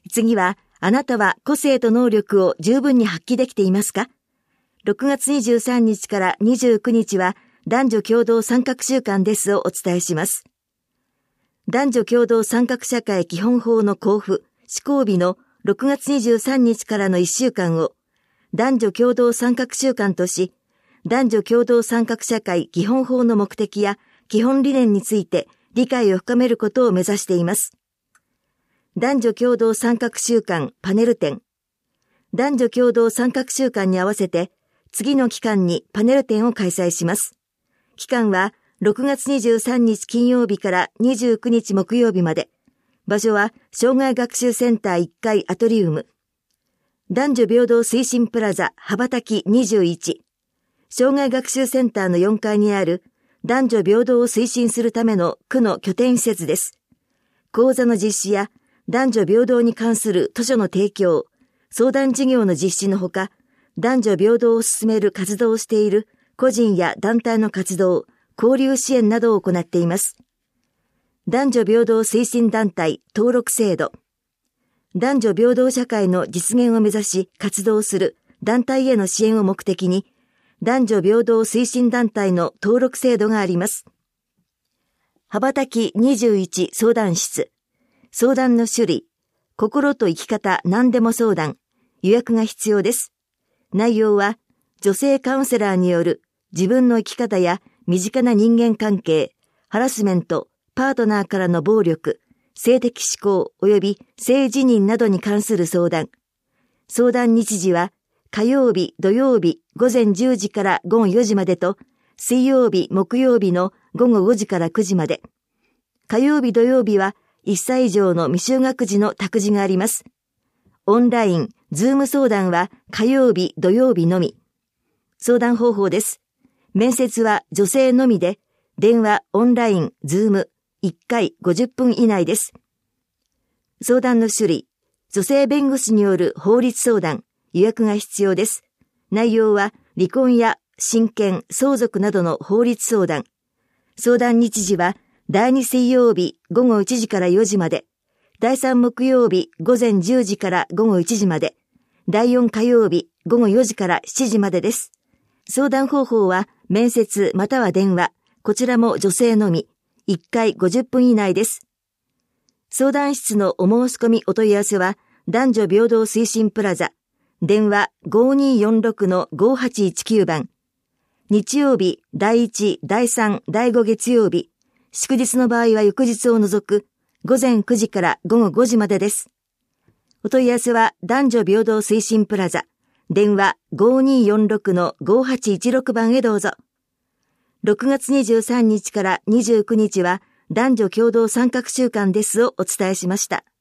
次は、あなたは個性と能力を十分に発揮できていますか？ 6 月23日から29日は男女共同参画週間ですをお伝えします。男女共同参画社会基本法の公布、施行日の6月23日からの1週間を男女共同参画週間とし、男女共同参画社会基本法の目的や基本理念について理解を深めることを目指しています。男女共同参画週間パネル展。男女共同参画週間に合わせて次の期間にパネル展を開催します。期間は6月23日金曜日から29日木曜日まで。場所は障害学習センター1階アトリウム。男女平等推進プラザ羽ばたき21。障害学習センターの4階にある男女平等を推進するための区の拠点施設です。講座の実施や男女平等に関する図書の提供、相談事業の実施のほか、男女平等を進める活動をしている個人や団体の活動、交流支援などを行っています。男女平等推進団体登録制度。男女平等社会の実現を目指し活動する団体への支援を目的に、男女平等推進団体の登録制度があります。羽ばたき21相談室。相談の種類、心と生き方何でも相談、予約が必要です。内容は、女性カウンセラーによる自分の生き方や身近な人間関係、ハラスメント、パートナーからの暴力、性的指向及び性自認などに関する相談。相談日時は、火曜日、土曜日午前10時から午後4時までと、水曜日、木曜日の午後5時から9時まで。火曜日、土曜日は、1歳以上の未就学児の託児があります。オンライン、ズーム相談は火曜日、土曜日のみ。相談方法です。面接は女性のみで、電話、オンライン、ズーム、1回50分以内です。相談の種類、女性弁護士による法律相談、予約が必要です。内容は離婚や親権、相続などの法律相談。相談日時は第2水曜日午後1時から4時まで、第3木曜日午前10時から午後1時まで、第4火曜日午後4時から7時までです。相談方法は面接または電話、こちらも女性のみ、1回50分以内です。相談室のお申し込みお問い合わせは、男女平等推進プラザ、電話 5246-5819 番。日曜日、第1、第3、第5月曜日、祝日の場合は翌日を除く午前9時から午後5時までです。お問い合わせは男女平等推進プラザ、電話 5246-5816 番へどうぞ。6月23日から29日は男女共同参画週間ですをお伝えしました。